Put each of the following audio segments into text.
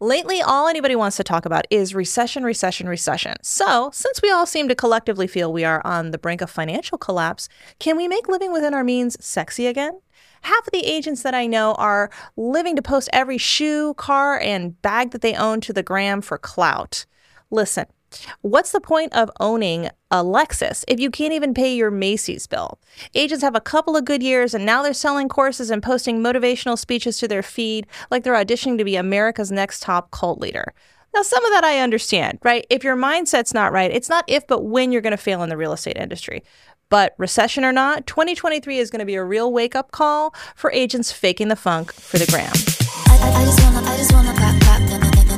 Lately, all anybody wants to talk about is recession, recession, recession. So, since we all seem to collectively feel we are on the brink of financial collapse, can we make living within our means sexy again? Half of the agents that I know are living to post every shoe, car, and bag that they own to the gram for clout. Listen, what's the point of owning a Lexus if you can't even pay your Macy's bill? Agents have a couple of good years and now they're selling courses and posting motivational speeches to their feed like they're auditioning to be America's next top cult leader. Now, some of that I understand, right? If your mindset's not right, it's not if, but when you're going to fail in the real estate industry. But recession or not, 2023 is going to be a real wake-up call for agents faking the funk for the gram. I just wanna clap, clap, turn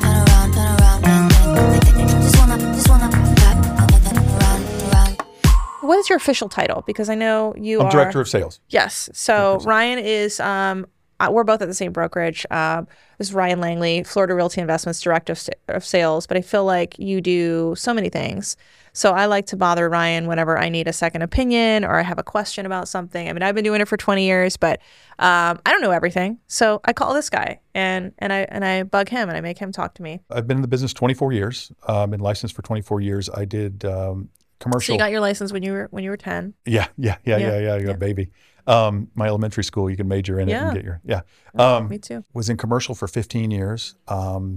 around, just wanna clap, turn around. What is your official title? Because I know you are... I'm Director of Sales. Yes. So Ryan is... we're both at the same brokerage. This is Ryan Langley, Florida Realty Investments Director of Sales, but I feel like you do so many things. So I like to bother Ryan whenever I need a second opinion or I have a question about something. I mean, I've been doing it for 20 years, but I don't know everything. So I call this guy and I bug him and I make him talk to me. I've been in the business 24 years. Been licensed for 24 years. I did commercial. So you got your license when you were 10. Yeah. You're a baby. My elementary school, you can major in it and get your, Me too. Was in commercial for 15 years. And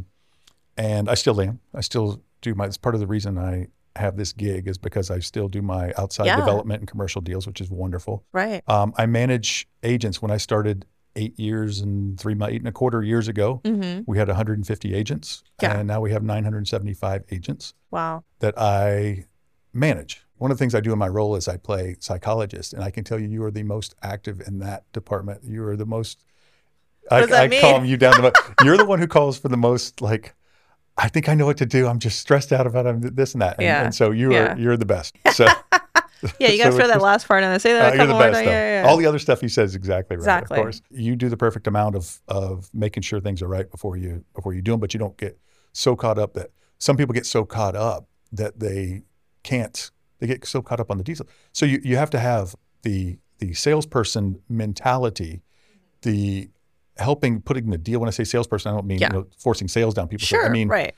I still am. I still do it's part of the reason I have this gig is because I still do my outside development and commercial deals, which is wonderful. Right. I manage agents. When I started 8 years and 8.25 years ago, we had 150 agents and now we have 975 agents. Wow. That I manage. One of the things I do in my role is I play psychologist, and I can tell you, you are the most active in that department. You are the most, I calm you down. You're the one who calls for the most, like, I think I know what to do. I'm just stressed out about this and that. And so you're the best. So yeah, you got to throw that last part in there. Say that a couple more times. Yeah. All the other stuff he says is exactly right. Exactly. Of course, you do the perfect amount of making sure things are right before you do them, but you don't get so caught up that some people get so caught up that they can't. They get so caught up on the details. So you have to have the salesperson mentality, the putting the deal. When I say salesperson, I don't mean forcing sales down people. Sure, I mean, right.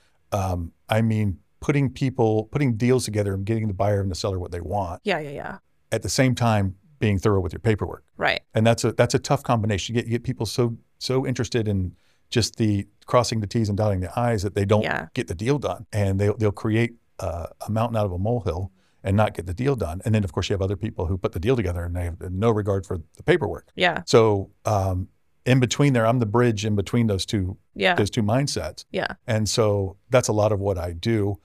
I mean putting deals together and getting the buyer and the seller what they want. Yeah. At the same time, being thorough with your paperwork. Right. And that's a tough combination. You get people so interested in just the crossing the T's and dotting the I's that they don't get the deal done, and they'll create a mountain out of a molehill and not get the deal done. And then, of course, you have other people who put the deal together and they have no regard for the paperwork. Yeah. So in between there, I'm the bridge in between those two mindsets. Yeah. And so that's a lot of what I do.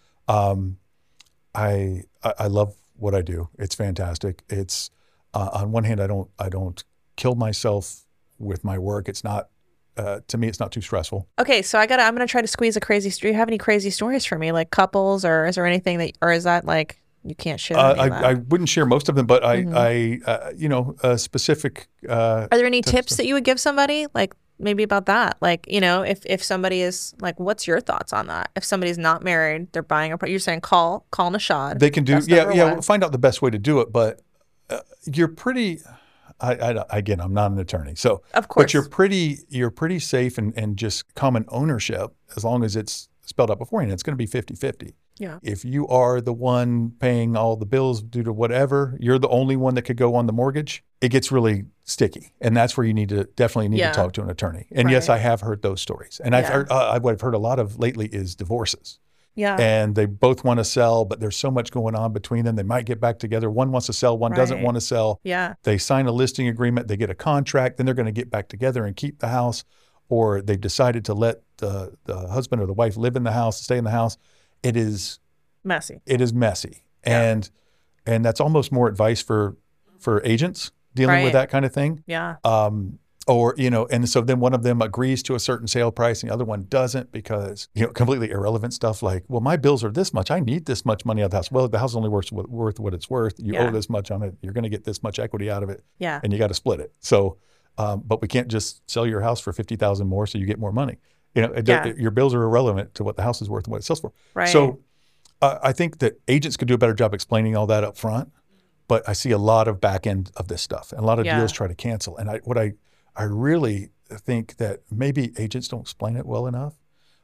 I love what I do. It's fantastic. It's on one hand, I don't kill myself with my work. It's not. To me, it's not too stressful. Okay, so I'm gonna try to squeeze a crazy story. Do you have any crazy stories for me, like couples, or is there anything or is that like you can't share? I wouldn't share most of them, but I specific. Are there any tips that you would give somebody, like maybe about that? Like, if somebody is like, what's your thoughts on that? If somebody's not married, they're buying you're saying call Nishad. They can do, find out the best way to do it, but you're pretty. Again, I'm not an attorney, so of course, but you're pretty safe and just common ownership as long as it's spelled out beforehand. It's going to be 50-50. Yeah. If you are the one paying all the bills due to whatever, you're the only one that could go on the mortgage, it gets really sticky. And that's where you definitely need to talk to an attorney. And yes, I have heard those stories. And I've heard, what I've heard a lot of lately is divorces. Yeah. And they both want to sell, but there's so much going on between them. They might get back together. One wants to sell, one doesn't want to sell. Yeah. They sign a listing agreement, they get a contract, then they're going to get back together and keep the house, or they've decided to let the husband or the wife live in the house, stay in the house. It is messy. It is messy. Yeah. And that's almost more advice for agents dealing with that kind of thing. Yeah. Or, and so then one of them agrees to a certain sale price and the other one doesn't because, completely irrelevant stuff like, well, my bills are this much. I need this much money out of the house. Well, the house is only worth what it's worth. You owe this much on it. You're going to get this much equity out of it. Yeah. And you got to split it. So, but we can't just sell your house for $50,000 more so you get more money. Your bills are irrelevant to what the house is worth and what it sells for. Right. So I think that agents could do a better job explaining all that up front, but I see a lot of back end of this stuff and a lot of deals try to cancel. And I really think that maybe agents don't explain it well enough.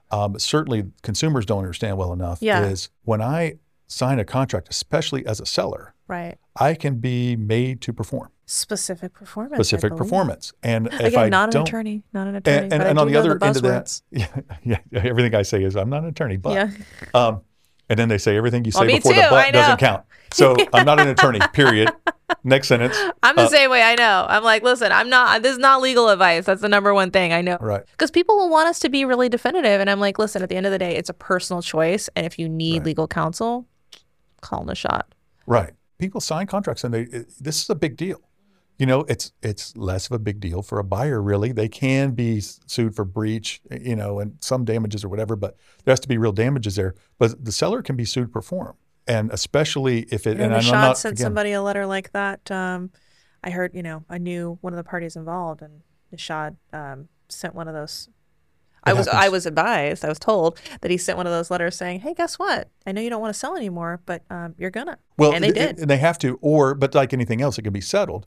certainly consumers don't understand well enough is when I sign a contract, especially as a seller, right, I can be made to perform. Specific performance. Specific performance. And if again, I not don't, an attorney, not an attorney. and on the other end of that, everything I say is I'm not an attorney, but and then they say everything you say before the but doesn't count. So I'm not an attorney, period. Next sentence. I'm the same way. I know. I'm like, listen, I'm not, this is not legal advice. That's the number one thing I know. Right. Because people will want us to be really definitive. And I'm like, listen, at the end of the day, it's a personal choice. And if you need legal counsel, call them a shot. Right. People sign contracts and this is a big deal. You know, it's less of a big deal for a buyer, really. They can be sued for breach, you know, and some damages or whatever, but there has to be real damages there. But the seller can be sued to perform. And especially if it, and I'm not sent somebody a letter like that. I heard, you know, I knew one of the parties involved, and Nishad sent one of those. I was advised, I was told that he sent one of those letters saying, hey, guess what? I know you don't want to sell anymore, but you're gonna. Well, and they did. And they have to, but like anything else, it can be settled.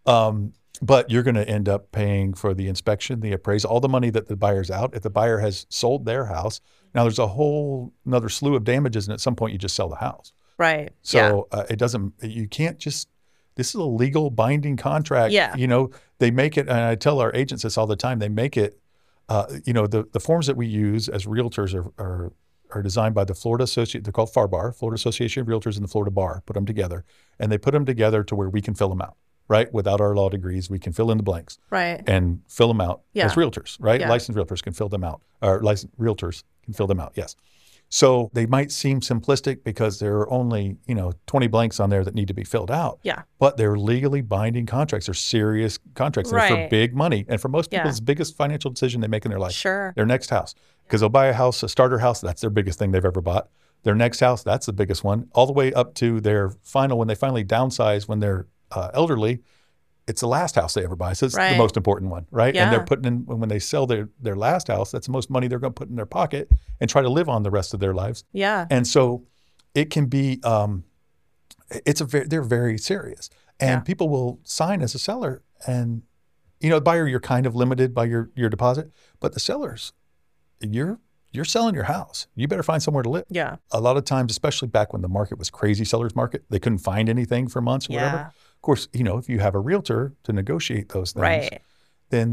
But you're going to end up paying for the inspection, the appraisal, all the money that the buyer's out. If the buyer has sold their house, now there's a whole another slew of damages, and at some point you just sell the house. Right. So it doesn't, you can't just, this is a legal binding contract. Yeah. You know, they make it, and I tell our agents this all the time, they make it, you know, the forms that we use as realtors are designed by the Florida Association, they're called FARBAR, Florida Association of Realtors, and the Florida Bar, put them together. And they put them together to where we can fill them out. Right? Without our law degrees, we can fill in the blanks. Right. And fill them out as realtors, right? Yeah. Licensed realtors can fill them out, or licensed realtors can fill them out, yes. So they might seem simplistic because there are only, you know, 20 blanks on there that need to be filled out. Yeah. But they're legally binding contracts. They're serious contracts. They're for big money. And for most people, it's the biggest financial decision they make in their life. Sure. Their next house. Because they'll buy a house, a starter house, that's their biggest thing they've ever bought. Their next house, that's the biggest one. All the way up to their final, when they finally downsize when they're elderly, it's the last house they ever buy. So it's the most important one, right? Yeah. And they're putting in, when they sell their last house, that's the most money they're going to put in their pocket and try to live on the rest of their lives. Yeah. And so it can be, they're very serious. And people will sign as a seller, and, you know, the buyer, you're kind of limited by your deposit, but the sellers, you're selling your house. You better find somewhere to live. Yeah. A lot of times, especially back when the market was crazy, seller's market, they couldn't find anything for months or whatever. Of course, you know, if you have a realtor to negotiate those things, then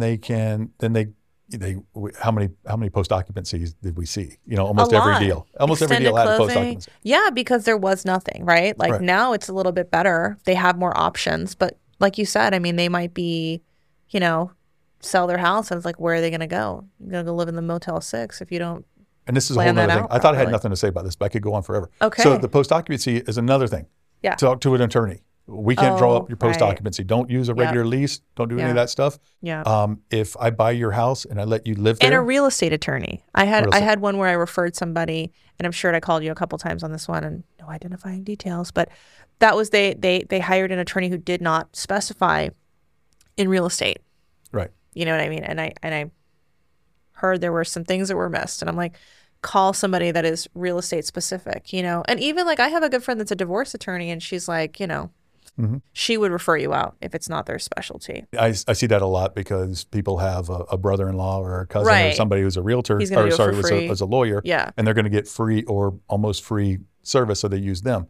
how many post occupancies did we see? You know, almost every deal Extended had a closing. post occupancy. Yeah, because there was nothing, right? Like now it's a little bit better. They have more options, but like you said, I mean, they might be, you know, sell their house and it's like, where are they going to go? You're going to go live in the Motel 6 if you don't. And this is a whole other thing. I thought I had nothing to say about this, but I could go on forever. Okay. So the post occupancy is another thing. Yeah. Talk to an attorney. We can't draw up your post occupancy. Don't use a regular lease. Don't do any of that stuff. Yeah. If I buy your house and I let you live there. And a real estate attorney. I had one where I referred somebody, and I'm sure I called you a couple times on this one, and no identifying details, but that was they hired an attorney who did not specify in real estate. Right. You know what I mean? And I heard there were some things that were missed, and I'm like, call somebody that is real estate specific, you know? And even like I have a good friend that's a divorce attorney, and she's like, you know, she would refer you out if it's not their specialty. I see that a lot because people have a brother-in-law or a cousin or somebody who's a realtor, was a lawyer, and they're going to get free or almost free service, so they use them.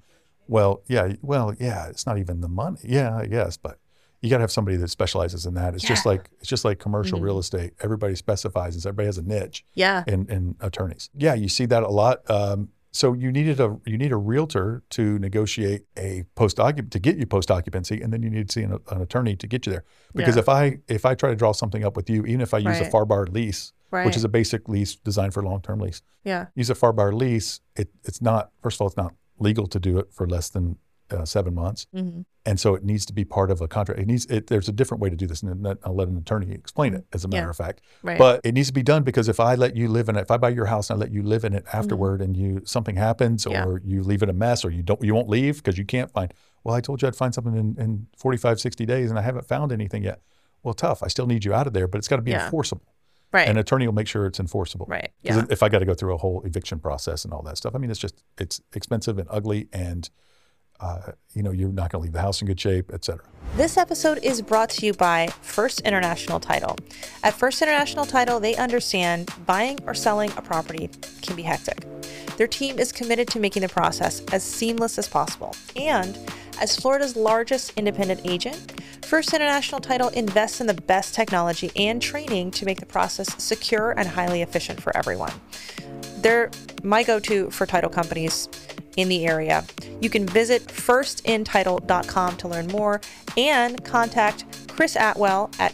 It's not even the money. Yeah, I guess, but you got to have somebody that specializes in that. It's just like commercial real estate. Everybody specifies, everybody has a niche. Yeah. In attorneys. Yeah, you see that a lot. So you need a realtor to negotiate a to get you post occupancy, and then you need to see an attorney to get you there. Because if I try to draw something up with you, even if I use a FARBAR lease, which is a basic lease designed for long-term lease, use a FARBAR lease. It's not, first of all, it's not legal to do it for less than 7 months. And so it needs to be part of a contract. There's a different way to do this, and I'll let an attorney explain it, as a matter of fact. Right. But it needs to be done, because if I let you live in it, if I buy your house and I let you live in it afterward, and something happens, or you leave it a mess, or you won't leave because you can't find, well, I told you I'd find something in 45, 60 days and I haven't found anything yet. Well, tough. I still need you out of there, but it's got to be enforceable. Right. An attorney will make sure it's enforceable. Right. Because if I got to go through a whole eviction process and all that stuff, I mean, it's expensive and ugly, and you're not going to leave the house in good shape, et cetera. This episode is brought to you by First International Title. At First International Title, they understand buying or selling a property can be hectic. Their team is committed to making the process as seamless as possible. And as Florida's largest independent agent, First International Title invests in the best technology and training to make the process secure and highly efficient for everyone. They're my go-to for title companies in the area. You can visit firstintitle.com to learn more and contact Chris Atwell at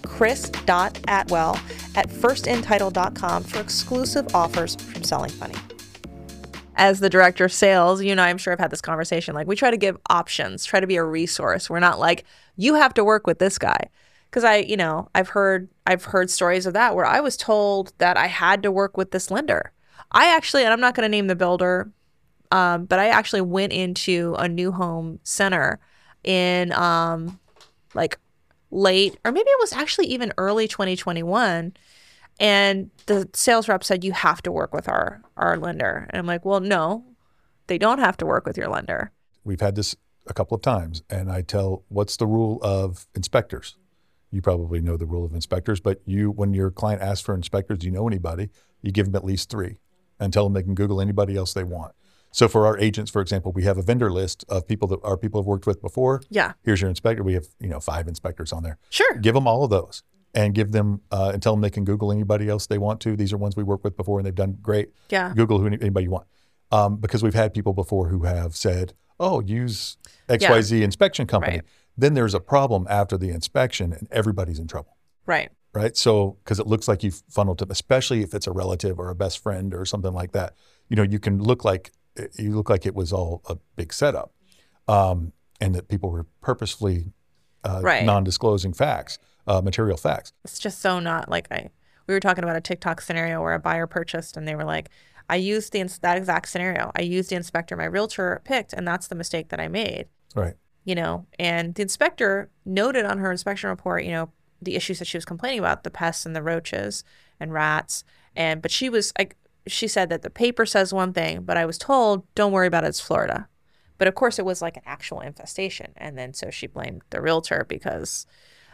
chris.atwell@firstintitle.com for exclusive offers from Selling Funny. As the director of sales, you and I, I'm sure, have had this conversation. Like, we try to give options, try to be a resource. We're not like, you have to work with this guy. Because I've heard stories of that where I was told that I had to work with this lender. I actually, and I'm not going to name the builder, but I actually went into a new home center in like late, or maybe it was actually even early 2021. And the sales rep said, you have to work with our lender. And I'm like, well, no, they don't have to work with your lender. We've had this a couple of times, and I tell, what's the rule of inspectors? You probably know the rule of inspectors, but when your client asks for inspectors, do you know anybody? You give them at least 3 and tell them they can Google anybody else they want. So for our agents, for example, we have a vendor list of people that our people have worked with before. Yeah. Here's your inspector. We have 5 inspectors on there. Sure. Give them all of those and give them and tell them they can Google anybody else they want to. These are ones we worked with before and they've done great. Yeah. Google anybody you want. Because we've had people before who have said, oh, use XYZ inspection company. Right. Then there's a problem after the inspection and everybody's in trouble. Right. Right. So, because it looks like you've funneled them, especially if it's a relative or a best friend or something like that, you can look like it was all a big setup, and that people were purposefully non-disclosing facts, material facts. It's just so not like we were talking about a TikTok scenario where a buyer purchased and they were like, I used that exact scenario. I used the inspector my realtor picked, and that's the mistake that I made. Right. And the inspector noted on her inspection report, the issues that she was complaining about, the pests and the roaches and rats. But she said that the paper says one thing, but I was told, don't worry about it, it's Florida. But of course it was like an actual infestation. And then so she blamed the realtor because,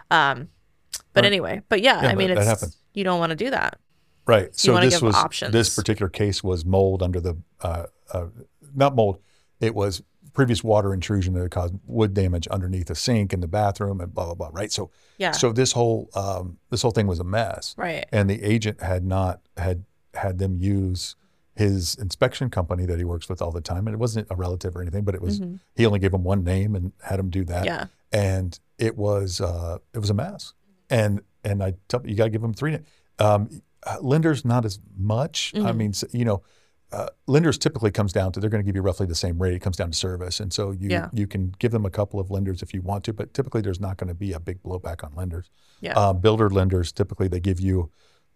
anyway, that happens. You don't want to do that. Right. So options. This particular case was mold under the, not mold, it was previous water intrusion that caused wood damage underneath a sink in the bathroom and blah, blah, blah. Right. So, so this whole thing was a mess. Right. And the agent had them use his inspection company that he works with all the time. And it wasn't a relative or anything, but it was, he only gave him one name and had him do that. Yeah. And it was a mess. And I tell you got to give them 3 names. Lenders, not as much. I mean, lenders typically comes down to, they're going to give you roughly the same rate. It comes down to service. And so you can give them a couple of lenders if you want to, but typically there's not going to be a big blowback on lenders. Yeah. Builder lenders, typically they give you,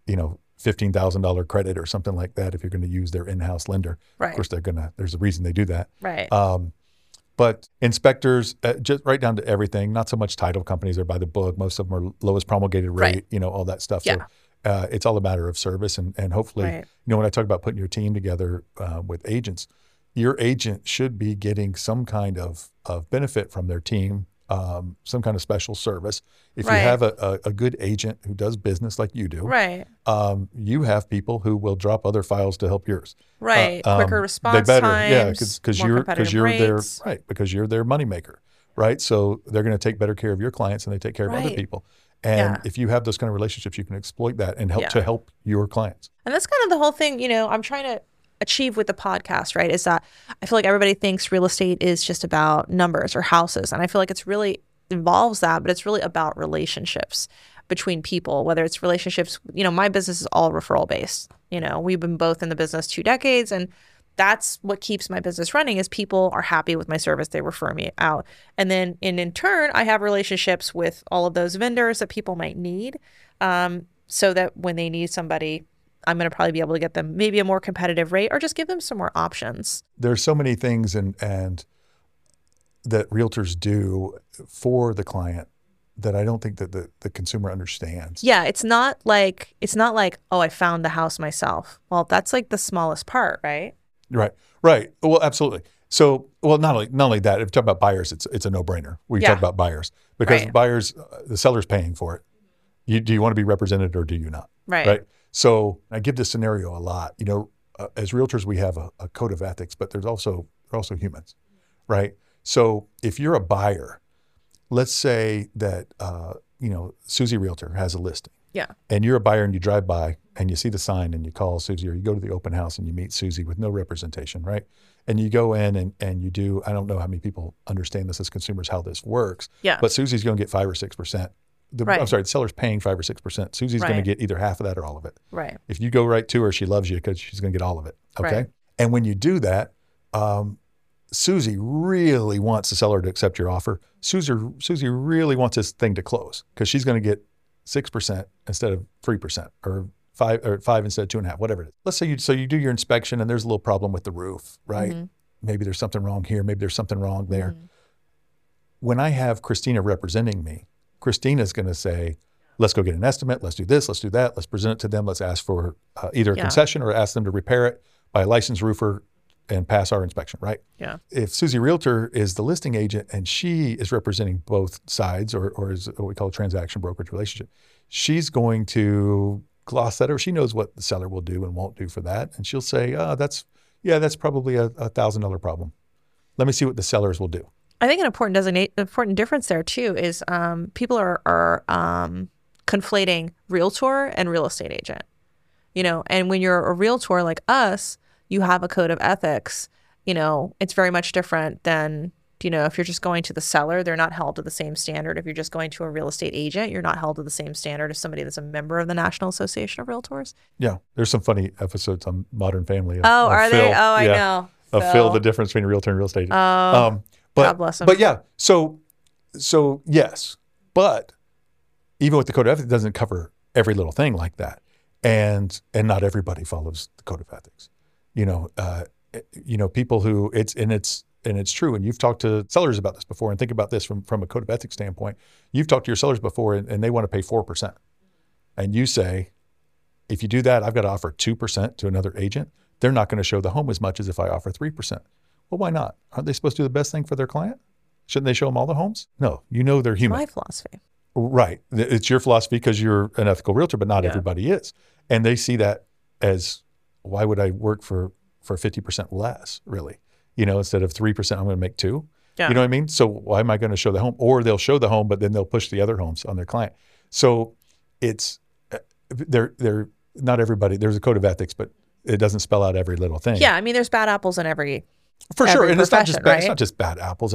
$15,000 credit or something like that if you're going to use their in-house lender. Right. Of course, there's a reason they do that. Right. But inspectors, just right down to everything, not so much title companies are by the book. Most of them are lowest promulgated rate, all that stuff. Yeah. So it's all a matter of service. And hopefully, when I talk about putting your team together with agents, your agent should be getting some kind of benefit from their team, some kind of special service. If you have a good agent who does business like you do, you have people who will drop other files to help yours. Right. Quicker response times. Because you're their because you're their moneymaker. Right. So they're going to take better care of your clients than they take care of other people. And if you have those kind of relationships, you can exploit that and help your clients. And that's kind of the whole thing, I'm trying to achieve with the podcast, right? Is that I feel like everybody thinks real estate is just about numbers or houses. And I feel like it's really involves that, but it's really about relationships between people, whether it's relationships, my business is all referral based. We've been both in the business 2 decades, and that's what keeps my business running is people are happy with my service. They refer me out. And then in turn, I have relationships with all of those vendors that people might need, so that when they need somebody, I'm going to probably be able to get them maybe a more competitive rate or just give them some more options. There's so many things and that realtors do for the client that I don't think that the consumer understands. Yeah, it's not like, oh, I found the house myself. Well, that's like the smallest part, right? Right. Well, absolutely. So, well, not only that, if you talk about buyers, it's a no-brainer. We talk about buyers because buyers, the seller's paying for it. Do you want to be represented or do you not? Right. So I give this scenario a lot. As realtors, we have a code of ethics, but they're also humans, right? So if you're a buyer, let's say that Susie Realtor has a listing. Yeah. And you're a buyer and you drive by and you see the sign and you call Susie, or you go to the open house and you meet Susie with no representation, right? And you go in and you do, I don't know how many people understand this as consumers, how this works. Yeah. But Susie's going to get 5 or 6%. I'm sorry, the seller's paying 5 or 6%. Susie's going to get either half of that or all of it. Right. If you go right to her, she loves you because she's going to get all of it. Okay. Right. And when you do that, Susie really wants the seller to accept your offer. Susie really wants this thing to close because she's going to get 6% instead of 3%, or 5 instead of 2.5, whatever it is. Let's say you do your inspection and there's a little problem with the roof, right? Mm-hmm. Maybe there's something wrong here. Maybe there's something wrong there. Mm-hmm. When I have Christina representing me, Christina's going to say, let's go get an estimate. Let's do this. Let's do that. Let's present it to them. Let's ask for either a concession or ask them to repair it by a licensed roofer and pass our inspection, right? Yeah. If Susie Realtor is the listing agent and she is representing both sides, or is what we call a transaction brokerage relationship, she's going to gloss that, or she knows what the seller will do and won't do for that. And she'll say, that's probably a $1,000 problem. Let me see what the sellers will do. I think an important difference there too is people are conflating realtor and real estate agent. And when you're a realtor like us, you have a code of ethics. It's very much different than, if you're just going to the seller, they're not held to the same standard. If you're just going to a real estate agent, you're not held to the same standard as somebody that's a member of the National Association of Realtors. Yeah. There's some funny episodes on Modern Family. Are they? Oh, I know. Phil, the difference between a realtor and real estate agent. God bless him. But yeah, so yes, but even with the code of ethics, it doesn't cover every little thing like that. And not everybody follows the code of ethics. People who it's true. And you've talked to sellers about this before, and think about this from a code of ethics standpoint. You've talked to your sellers before and they want to pay 4%. And you say, if you do that, I've got to offer 2% to another agent. They're not going to show the home as much as if I offer 3%. Well, why not? Aren't they supposed to do the best thing for their client? Shouldn't they show them all the homes? No, they're human. That's my philosophy. Right. It's your philosophy because you're an ethical realtor, but not everybody is. And they see that as, why would I work for 50% less, really? Instead of 3%, I'm going to make 2%. Yeah. You know what I mean? So why am I going to show the home? Or they'll show the home, but then they'll push the other homes on their client. So it's, they're not everybody. There's a code of ethics, but it doesn't spell out every little thing. Yeah. I mean, there's bad apples in every For sure. And it's not just bad, right? It's not just bad apples.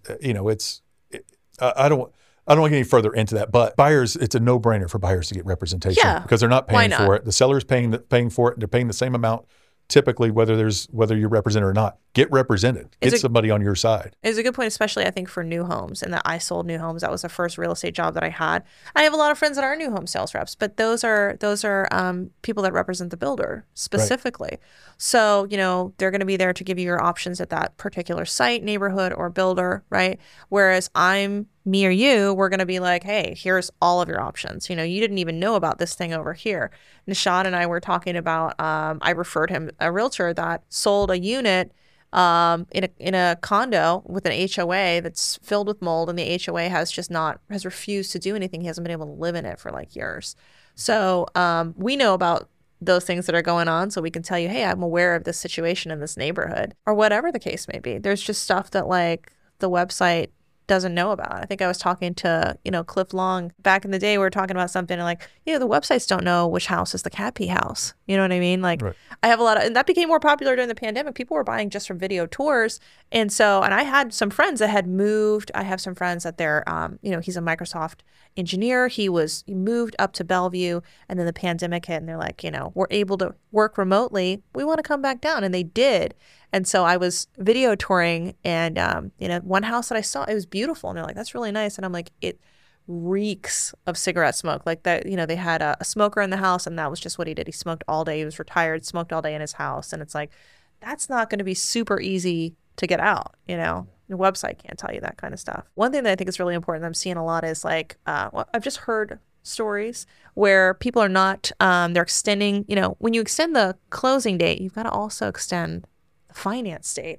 I don't want to get any further into that, but buyers, it's a no-brainer for buyers to get representation because they're not paying for it. The seller's paying for it. They're paying the same amount. Typically, whether you're represented or not, get represented. Get somebody on your side. It's a good point, especially I think for new homes, and that I sold new homes. That was the first real estate job that I had. I have a lot of friends that are new home sales reps, but those are people that represent the builder specifically. Right. So they're going to be there to give you your options at that particular site, neighborhood, or builder, right? Whereas me or you, we're going to be like, hey, here's all of your options. You didn't even know about this thing over here. Nishad and I were talking about, I referred him a realtor that sold a unit in a condo with an HOA that's filled with mold, and the HOA has refused to do anything. He hasn't been able to live in it for years. So we know about those things that are going on, so we can tell you, hey, I'm aware of this situation in this neighborhood, or whatever the case may be. There's just stuff that the website doesn't know about. I think I was talking to, Cliff Long back in the day. We were talking about something and the websites don't know which house is the Cappy house. You know what I mean? Right. I have and that became more popular during the pandemic. People were buying just from video tours. And I had some friends that had moved. I have some friends that they're, he's a Microsoft engineer. He moved up to Bellevue, and then the pandemic hit, and they're like, we're able to work remotely. We want to come back down. And they did. And so I was video touring, and, one house that I saw, it was beautiful. And they're like, that's really nice. And I'm like, it reeks of cigarette smoke. They had a smoker in the house, and that was just what he did. He smoked all day. He was retired, smoked all day in his house. And it's like, that's not going to be super easy to get out, The website can't tell you that kind of stuff. One thing that I think is really important that I'm seeing a lot is I've just heard stories where people are not, they're extending, when you extend the closing date, you've got to also extend the finance date.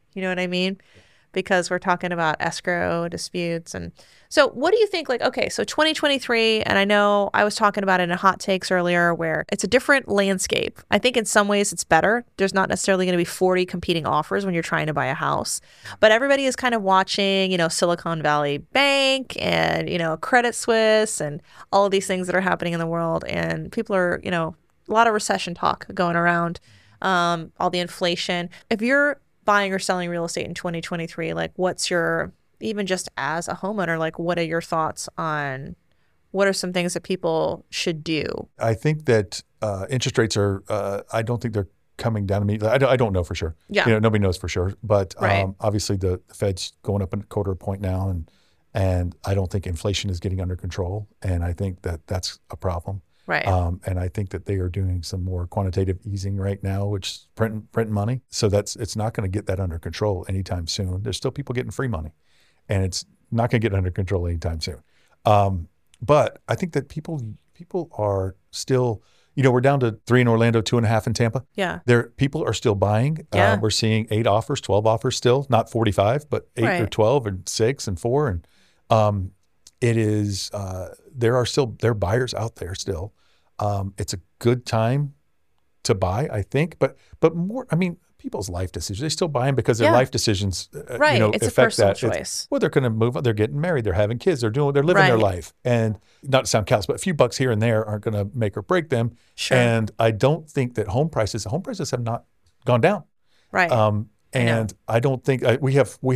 You know what I mean? Because we're talking about escrow disputes. And so what do you think, like, okay, so 2023, and I know I was talking about it in hot takes earlier where it's a different landscape. I think in some ways it's better. There's not necessarily going to be 40 competing offers when you're trying to buy a house, but everybody is kind of watching, Silicon Valley Bank and, Credit Suisse and all of these things that are happening in the world. And people are, a lot of recession talk going around, all the inflation. If you're buying or selling real estate in 2023, like what's your, even just as a homeowner, like what are your thoughts on what are some things that people should do? I think that interest rates are, I don't think they're coming down to me. I don't know for sure. Yeah. Nobody knows for sure. But right. Obviously the Fed's going up a quarter point now, and I don't think inflation is getting under control. And I think that that's a problem. Right. And I think that they are doing some more quantitative easing right now, which is printing money. So it's not going to get that under control anytime soon. There's still people getting free money, and it's not going to get under control anytime soon. But I think that people are still, we're down to 3 in Orlando, 2.5 in Tampa. Yeah. People are still buying. Yeah. We're seeing 8 offers, 12 offers still, not 45, but 8 right. or 12 and 6 and 4. And it is, there are buyers out there still. It's a good time to buy, I think, but more, people's life decisions, they're still buying because their life decisions, right. It's affect a personal that. choice. They're going to move on, they're getting married, they're having kids, they're living right. their life. And not to sound callous, but a few bucks here and there aren't going to make or break them. Sure. And I don't think that home prices have not gone down. Right. And I don't think we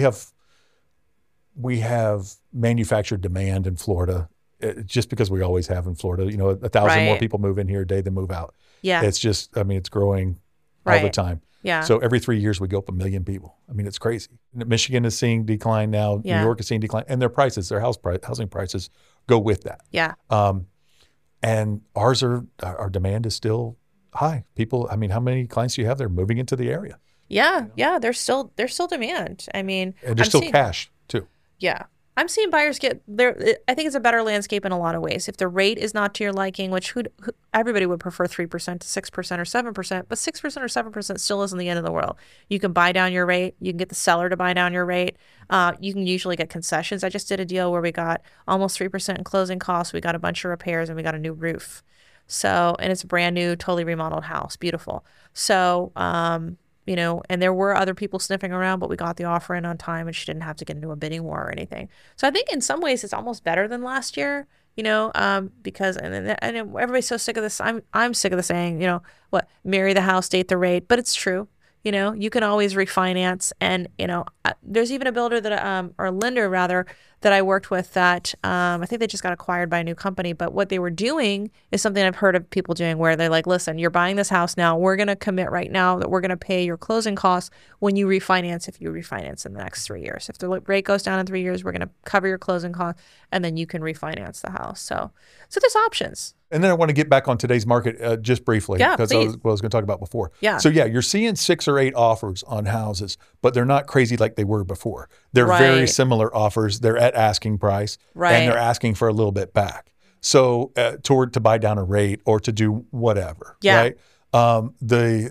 have manufactured demand in Florida. Just because we always have in Florida, 1,000 right. more people move in here a day than move out. Yeah. It's just, it's growing right. all the time. Yeah. So every 3 years we go up 1 million people. It's crazy. Michigan is seeing decline now. Yeah. New York is seeing decline, and their housing prices go with that. Yeah. And our demand is still high. People, how many clients do you have that are moving into the area? Yeah. Yeah. There's still demand. And there's still cash too. Yeah. I'm seeing buyers get there. I think it's a better landscape in a lot of ways. If the rate is not to your liking, which everybody would prefer 3% to 6% or 7%, but 6% or 7% still isn't the end of the world. You can buy down your rate. You can get the seller to buy down your rate. You can usually get concessions. I just did a deal where we got almost 3% in closing costs. We got a bunch of repairs and we got a new roof. So, and it's a brand new, totally remodeled house. Beautiful. So, and there were other people sniffing around, but we got the offer in on time and she didn't have to get into a bidding war or anything. So I think in some ways it's almost better than last year, because, and everybody's so sick of this. I'm sick of the saying, marry the house, date the rate, but it's true. You can always refinance. And, there's even a builder or a lender rather, that I worked with that I think they just got acquired by a new company. But what they were doing is something I've heard of people doing where they're like, listen, you're buying this house now. We're going to commit right now that we're going to pay your closing costs when you refinance, if you refinance in the next 3 years. If the rate goes down in 3 years, we're going to cover your closing costs and then you can refinance the house. So there's options. And then I want to get back on today's market just briefly, because I was going to talk about before. Yeah. So you're seeing 6 or 8 offers on houses, but they're not crazy like they were before. They're right. very similar offers. They're at asking price, right. and they're asking for a little bit back. So to buy down a rate or to do whatever. Yeah. Right. The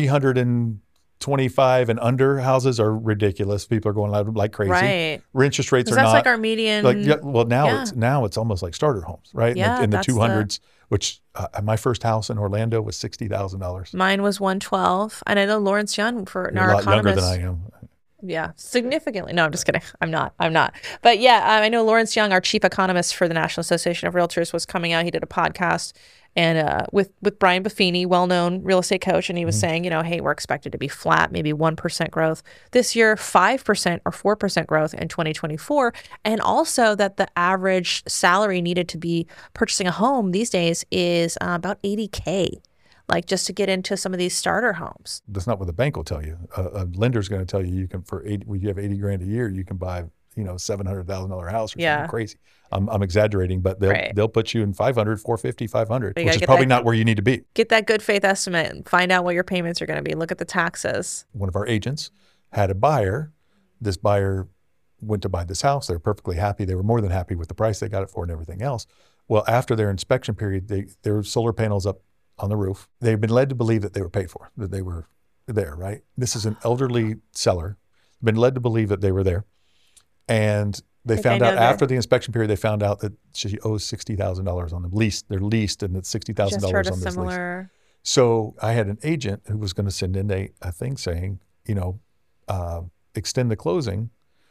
325 and under houses are ridiculous. People are going like crazy. Right. Interest rates are that's not like our median. Now it's almost like starter homes, right? Yeah, in the 200s. Which my first house in Orlando was $60,000. Mine was 112, and I know Lawrence Young You're a lot younger than I am. Yeah, significantly. No, I'm just kidding. I'm not. But yeah, I know Lawrence Young, our chief economist for the National Association of Realtors, was coming out. He did a podcast and with Brian Buffini, well-known real estate coach, and he was saying, hey, we're expected to be flat, maybe 1% growth this year, 5% or 4% growth in 2024, and also that the average salary needed to be purchasing a home these days is about $80K. Like just to get into some of these starter homes. That's not what the bank will tell you. A lender's going to tell you can when you have $80,000 a year, you can buy $700,000 house or something crazy. I'm exaggerating, but they'll put you in 500, 450, 500, which is probably not where you need to be. Get that good faith estimate and find out what your payments are going to be. Look at the taxes. One of our agents had a buyer. This buyer went to buy this house. They were perfectly happy. They were more than happy with the price they got it for and everything else. Well, after their inspection period, there were solar panels up on the roof. They've been led to believe that they were paid for, that they were there, right? This is an elderly seller. been led to believe that they were there. And they found out after the inspection period, they found out that she owes $60,000 on the lease. They're leased, and it's $60,000 on this lease. So I had an agent who was going to send in a thing saying, extend the closing,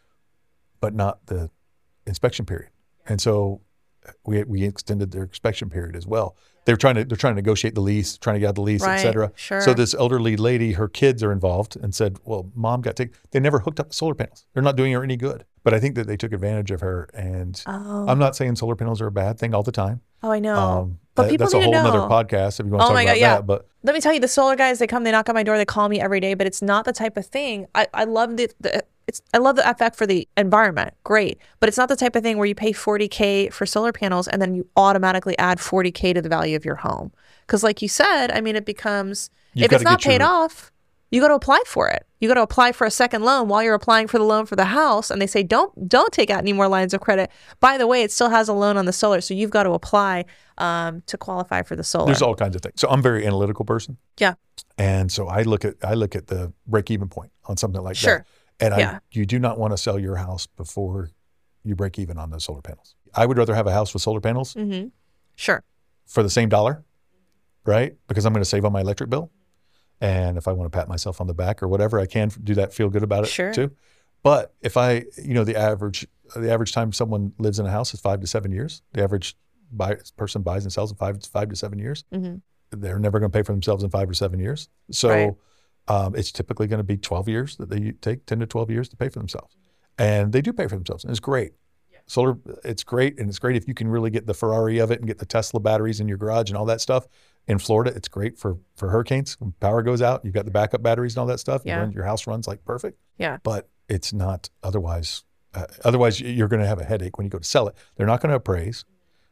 but not the inspection period. And so we extended their inspection period as well. They're trying to negotiate the lease, trying to get out the lease, et cetera. Sure. So this elderly lady, her kids are involved, and said, well, mom got taken. They never hooked up the solar panels. They're not doing her any good. But I think that they took advantage of her. And I'm not saying solar panels are a bad thing all the time. Oh, I know. But people that's need a whole to know. other podcast if you want to talk about that. But let me tell you, the solar guys, they come, they knock on my door, they call me every day, but it's not the type of thing. I love I love the effect for the environment. Great. But it's not the type of thing where you pay $40K for solar panels and then you automatically add $40K to the value of your home. Because like you said, I mean, it becomes, if it's not paid off, you got to apply for it. You got to apply for a second loan while you're applying for the loan for the house. And they say, don't take out any more lines of credit. By the way, it still has a loan on the solar. So you've got to apply to qualify for the solar. There's all kinds of things. So I'm a very analytical person. Yeah. And so I look at the break-even point on something like that. And you do not want to sell your house before you break even on those solar panels. I would rather have a house with solar panels. Mm-hmm. Sure. For the same dollar, right? Because I'm going to save on my electric bill. And if I want to pat myself on the back or whatever, I can do that, feel good about it too. But if the average time someone lives in a house is 5 to 7 years. The average person buys and sells in 5 to 7 years. Mm-hmm. They're never going to pay for themselves in 5 or 7 years. So it's typically going to be 12 years that they take, 10 to 12 years to pay for themselves. And they do pay for themselves. And it's great. Solar, it's great. And it's great if you can really get the Ferrari of it and get the Tesla batteries in your garage and all that stuff. In Florida, it's great for hurricanes. When power goes out, you've got the backup batteries and all that stuff. Yeah. Your house runs like perfect. Yeah. But it's not otherwise. Otherwise, you're going to have a headache when you go to sell it. They're not going to appraise.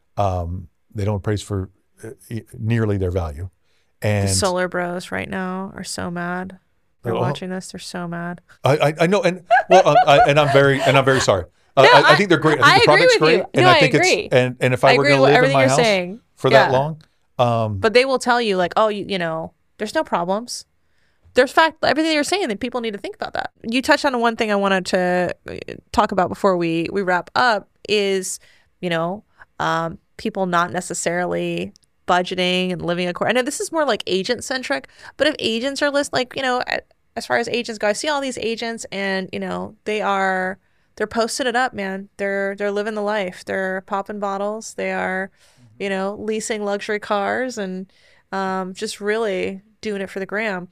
They don't appraise for nearly their value. And the solar bros right now are so mad. They're watching this. They're so mad. I know, and I'm very sorry. I think they're great. I think the product's great, and I think agree. And if I were going to live in my house for that long, but they will tell you like, oh, there's no problems. There's everything you're saying that people need to think about that. You touched on one thing I wanted to talk about before we wrap up is, people not necessarily budgeting and living according. I know this is more like agent centric, but if agents are as far as agents go, I see all these agents and, they're posting it up, man. They're living the life. They're popping bottles. They are, leasing luxury cars and just really doing it for the gram.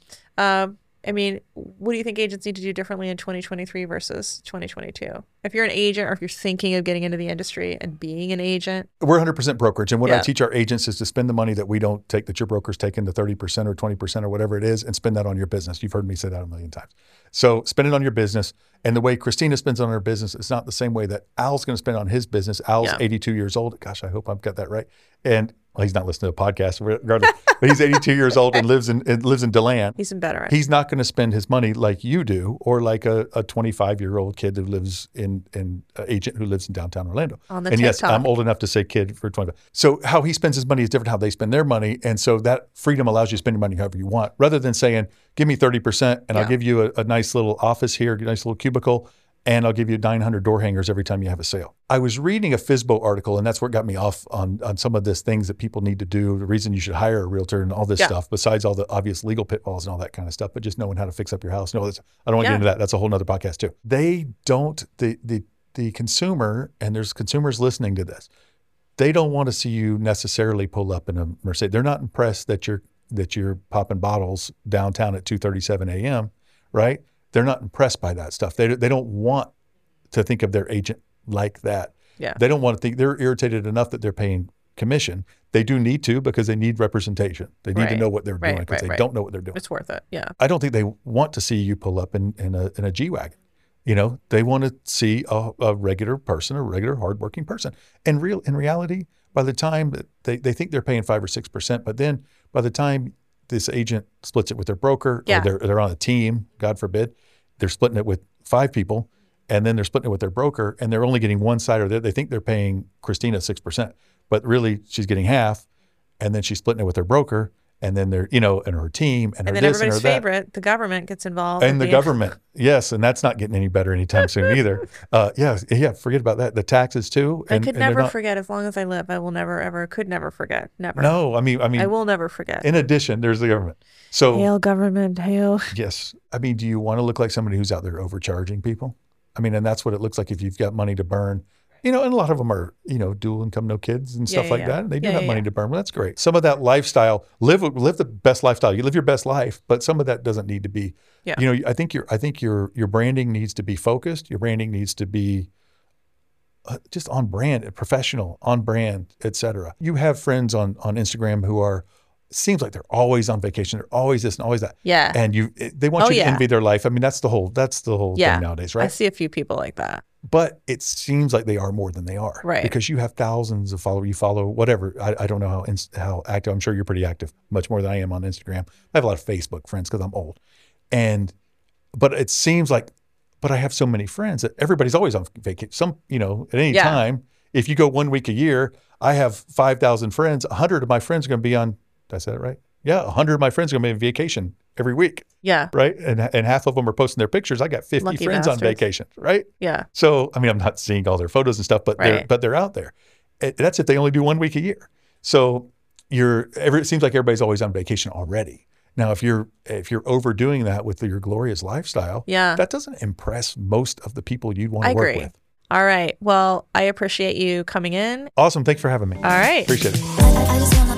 What do you think agents need to do differently in 2023 versus 2022? If you're an agent or if you're thinking of getting into the industry and being an agent. We're 100% brokerage. And what I teach our agents is to spend the money that we don't take, that your broker's taking, the 30% or 20% or whatever it is, and spend that on your business. You've heard me say that a million times. So spend it on your business. And the way Christina spends on her business is not the same way that Al's going to spend on his business. Al's 82 years old. Gosh, I hope I've got that right. And he's not listening to a podcast regardless, but he's 82 years old and lives in DeLand. He's in better. He's not going to spend his money like you do, or like a 25-year-old kid who lives in agent who lives in downtown Orlando. On the and TikTok. Yes, I'm old enough to say kid for 25. So how he spends his money is different how they spend their money. And so that freedom allows you to spend your money however you want, rather than saying, give me 30% and I'll give you a nice little office here, a nice little cubicle, and I'll give you 900 door hangers every time you have a sale. I was reading a FSBO article, and that's what got me off on some of this things that people need to do, the reason you should hire a realtor and all this stuff, besides all the obvious legal pitfalls and all that kind of stuff, but just knowing how to fix up your house. No, I don't want to get into that. That's a whole nother podcast too. They don't, the consumer, and there's consumers listening to this, they don't want to see you necessarily pull up in a Mercedes. They're not impressed that you're popping bottles downtown at 2:37 a.m., right? They're not impressed by that stuff. They don't want to think of their agent like that. Yeah. They don't want to think, they're irritated enough that they're paying commission. They do need to, because they need representation. They need to know what they're doing, because they don't know what they're doing. It's worth it. Yeah. I don't think they want to see you pull up in a G-Wagon. They want to see a regular person, a regular hardworking person. And in reality, by the time they think they're paying 5 or 6%, but then by the time this agent splits it with their broker, or they're on a team, God forbid, they're splitting it with 5 people, and then they're splitting it with their broker, and they're only getting one side, or they think they're paying Christina 6%, but really she's getting half, and then she's splitting it with her broker, and then they're, you know, and her team and her then this everybody's and her that. favorite, the government gets involved. And the government, yes, and that's not getting any better anytime soon either. Yeah, forget about that. The taxes too. I could never forget. As long as I live, I will never ever could never forget. Never. No, I mean, I will never forget. In addition, there's the government. So hail government, hail. Yes, I mean, do you want to look like somebody who's out there overcharging people? I mean, and that's what it looks like if you've got money to burn. You know, and a lot of them are, you know, dual income, no kids and stuff like that. They do have money to burn. Well, that's great. Some of that lifestyle, live the best lifestyle. You live your best life, but some of that doesn't need to be. Yeah. You know, I think your branding needs to be focused. Your branding needs to be just on brand, professional, on brand, et cetera. You have friends on Instagram who are, seems like they're always on vacation. They're always this and always that. Yeah. And they want you to envy their life. I mean, that's the whole thing nowadays, right? I see a few people like that. But it seems like they are more than they are. Right. Because you have thousands of followers. You follow whatever. I don't know how active. I'm sure you're pretty active, much more than I am on Instagram. I have a lot of Facebook friends because I'm old. But it seems like, but I have so many friends that everybody's always on vacation. Some, you know, at any time, if you go 1 week a year, I have 5,000 friends. 100 of my friends are going to be on, did I say that right? Yeah, 100 of my friends are going to be on vacation every week. Yeah. Right? And half of them are posting their pictures. I got 50 Lucky friends bastards. On vacation, right? Yeah. So, I mean, I'm not seeing all their photos and stuff, but they're out there. That's if they only do 1 week a year. So it seems like everybody's always on vacation already. Now, if you're overdoing that with your glorious lifestyle, that doesn't impress most of the people you'd want to work with. All right. Well, I appreciate you coming in. Awesome. Thanks for having me. All right. Appreciate it.